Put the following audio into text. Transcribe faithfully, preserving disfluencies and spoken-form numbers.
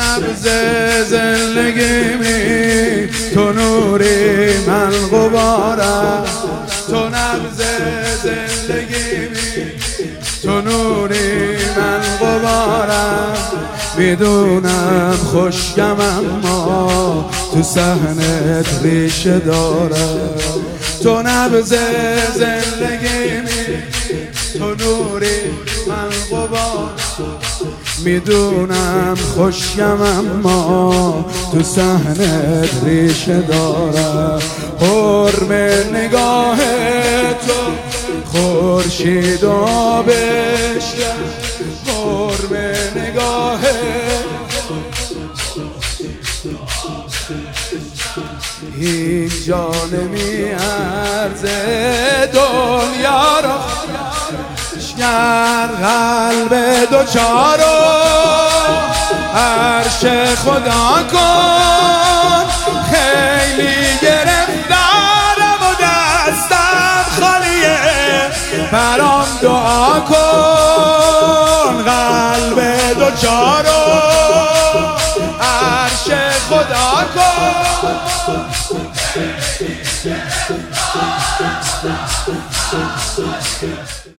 نبض زندگیمی، تو نوری من غبارم. تو نبض زندگیمی، تو نوری من غبارم. میدونم خوشگم اما تو صحنت ریشه دارم. تو نبض زندگیمی، تو نوری من غبارم. میدونم خوشگم اما تو صحنت ریشه دارم. حرم نگاه تو خورشید و بشکن، حرم نگاه اینجا نمیارزه دنیا رو. گر قلب دوچارو عرش خدا کن، خیلی گرفتارم و دستم خالیه، برام دعا کن. قلب دوچارو عرش خدا کن.